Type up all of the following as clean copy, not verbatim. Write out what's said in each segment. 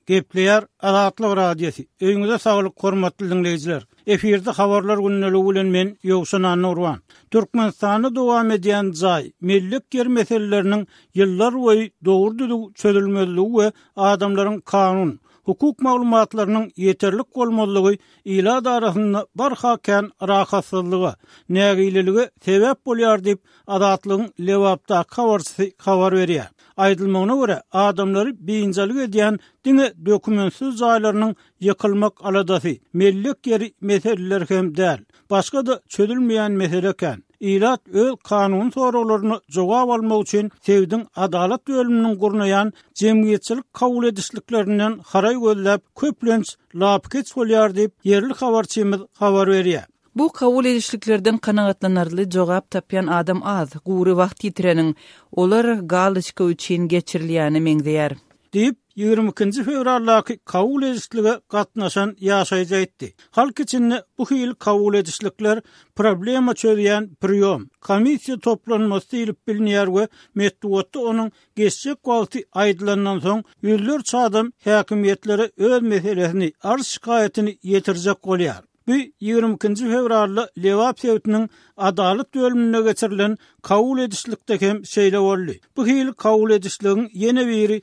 Gepleýär Azatlyk radiosi. Öňüňizde saglyk, hormatly dinleýijiler. Eferde habarlar günneligi bilen men Ýogşan Nurwan. Türkmenistanda dowam edýän jaý, millik yer meseleleriniň ýyllar boýy dogry çözülmezligi we adamlaryň kanun, hukuk maglumatlarynyň ýeterlik bolmalygy ila darasynda barhakan rahatsızlygy, nägileligi sebäp bolýar diýip Azatlygyň Lewapda habar berýär. Aýdylmagyna görä adamlary beýinçilik edýän diňe dokumentsiz jaýlarynyň ýykylmak aladasy millik ýeri meseleleri hem däl, başga da çözülmeýän mesele eken. İlat öz kanun soraglaryny jogap almak üçin Sewdiň adalet bölüminiň gurnaýan jemgyýetçilik kabul edişliklerinden haray gözläp köplenç lapkeç bolýar diýip ýerli habarçymyz habar berýär. Bu kabul edişliklerden kanagatlanarly jogap tapýan adam az, gury wagt ýitireniň olar galyçka üçin geçirilýäni meňzeýär. Diýip 22 fevraldaky kabul edişlige gatnaşan ýaşaýjy aýtdy. Halk içinde bu hil kabul edişlikler problema çözýän priýom, komissiýa toplanmasy diýilip bilinýär we metduatda onuň geçjek wagty aýdylandan soň ýüzlerçe adam häkimiýetlere öz meselesini, arz şikaýetini ýetirjek bolýar. Bu 22 fevralda Lewap Sewdiniň adalet bölümine geçirilen kabul edişlikde hem şeýle boldy. Bu hil kabul edişligiň ýene biri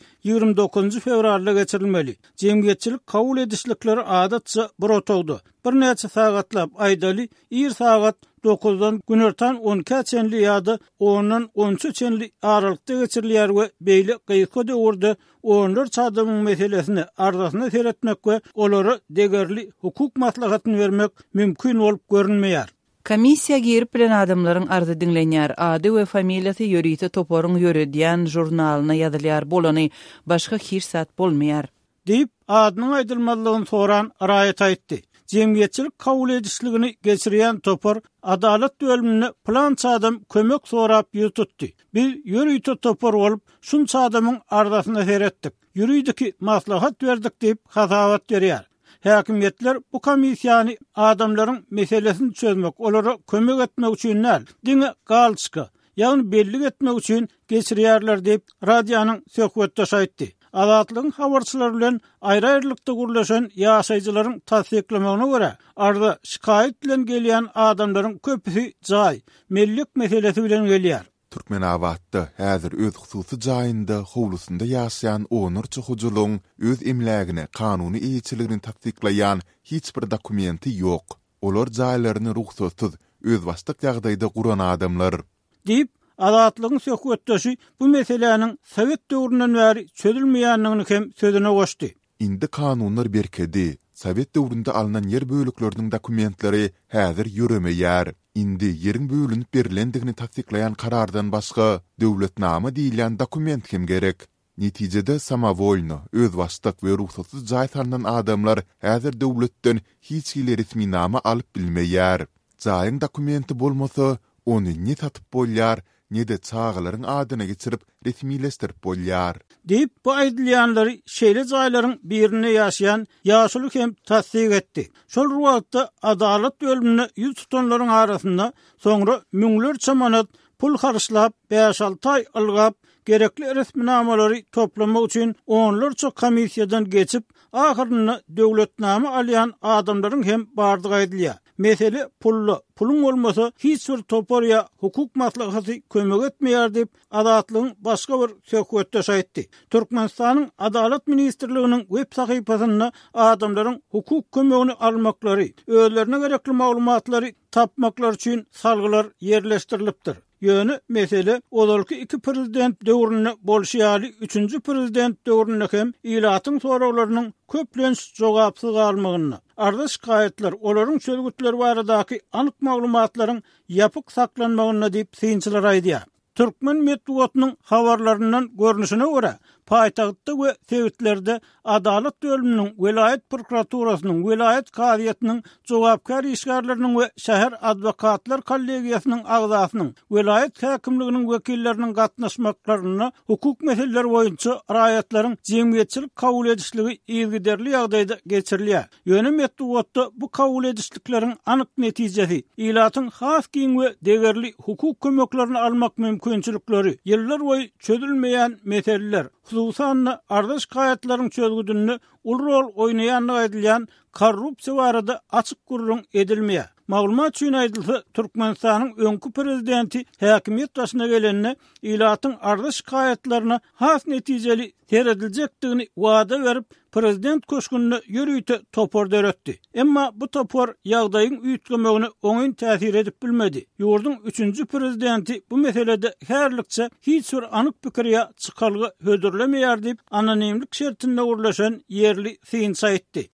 29 fevralda geçirilmeli. Jemgyýetçilik kabul edişlikleri adatça bir otogdy. Bir näçe sagatlap aýdaly, ir sagat 9-dan günertan 12-çenli ýa-da 10-dan 13-çenli aralykda geçirilýär we beýle gyýka döwürde onlar çadymyň meselesini ardasyna seretmek we olary degerli hukuk maslahatyny bermek mümkin bolup görünmeýär. Komissiya girip bilen adamlaryň arzy dinlenýär. Ady we familiýasy ýörüýte toporyň ýöredýän jurnalyna ýazylýar bolany başga hiç zat bolmaýar. Diýip adynyň aýdylmalygyny soran raýat aýtdy. Jemgyýetçilik kabul edişligini geçirýän topar adalet bölümine plança adam kömek sorap ýututdy. Biz ýörüýte topar bolup şunça adamyň ardasyna seretdik. Ýürüýdiki maslahat berdik diýip hasabat berýär. Häkimiýetler bu komissiýany adamlaryň meselesini çözmek, olara kömek etmek üçin diňe galçyka, ýagny belli etmek üçin geçirýärler diýip radionyň söhbetdaşy aýtdy. Azatlygyň habarçylary bilen aýry-aýrylykda gurlaşan ýaşaýjylaryň tasdiklamagyna görä, arda şikaýet bilen gelýän adamlaryň köpüsi jaý, millik meselesi bilen gelýär. Türkmenabatda häzir öz hususy jaýynda howlusynda ýaşaýan onurçy hujuluň öz imlägini, kanuny ýetirligini tasdiklaýan hiç bir dokumenti ýok. Olar jaýlaryny ruhsatsız öz başlyk ýagdaýda guran adamlar. Diýip Azatlygyň söhbetdaşy bu meseleniň Sowet döwründen bäri çözülmeýänligini hem sözüne goşdy. Indi kanunlar berkedi. Sowet döwründe alynan yer bölekläriniň dokumentleri häzir ýöremeýär. Indi ýeriň bölünip berilendigini tasdiklaýan karardan başga döwletnama diýilen dokument hem gerek. Netijede samavolno, öz başlyk we ruhsatsız jaý tanlanan adamlar häzir döwletden hiç hili resmi nama alyp bilmeýär. Jaýyň dokumenti bolmasa, ony ne tatyp bolýar, ne de çağlaryň adyna geçirip resmileşdirip bolýar. Diýip bu aýdylýanlary şeýle jaýlaryň birine ýaşaýan ýaşulyk hem tasdik etdi. Şol wagtda adalet bölümine ýüz tutanlaryň arasynda soňra müňlerçe manat pul harçlap 5-6 aý algap gerekli resminamaları toplamak üçin onlarça komissiýadan geçip ahyrynda döwletnama alýan adamlaryň hem bardygy aýdylýar. Mesele pulun olmasa hiç bir toporya hukuk maslahaty kömek etmeýär diýip Azatlygyň başga bir söhbetdaşy aýtdy. Türkmenistanyň Adalet Ministrliginiň web sahypasynda adamlaryň hukuk kömegini almaklary, özlerine gerekli maglumatlary tapmaklary üçin salgylar ýerleşdirilipdir. Ýöne mesele olalky iki prezident döwrüne bolşýaly 3-nji prezident döwrüne hem ilatyň soraglarynyň köplenç jogapsyz galmagyny, arda şikaýetler, olaryň çözgütleri baradaky anyk maglumatlaryň ýapyk saklanmagyna diýip synçylar aýdýar. Türkmen medeniýetiniň habarlaryndan görnüşine görä, paýtagtda we Sewtlerde adalet bölüminiň, vilayet prokuraturasynyň, vilayet kaziýatynyň, jogapkar işgärleriniň we şäher adwokatlar kollegiýasynyň agzasynyň, vilayet häkimliginiň wekilleriniň gatnaşmaklaryna hukuk meseleleri boýunça raýatlaryň jemgyýetçilik kabul edişligi ýygyderli ýagdaýda geçirilýär. Ýöne medeniýetde bu kabul edişlikleriň anyk netijesi ilatyň has giň we degerli hukuk kömeklerini almak mümkinçilikleri, ýyllar boýy çözülmeýän meseleler, Huzusanna ardaş gaýatlaryň çözgüdünde ul rol oýnaýanlygy edilýän korrupsiýa barada açyk gurrun edilmeýär. Maglumat üçin aýdylsa, Türkmenistanyň öňkü prezidenti häkimiýet başyna gelende ilatyň ardaş gaýatlaryna has netijeli terediljekdigini wada berip, prezident köşkünde ýörüýte topor döretdi. Emma bu topor ýagdaýyň üýtgemegine oňyn täsir edip bilmedi. Ýurdun 3-nji prezidenti bu meselede herlikçe hiç bir anyk pikirýe çykalgy hödürlemeýär diýip anonimlik şertinde urlaşan yerli synsa etdi.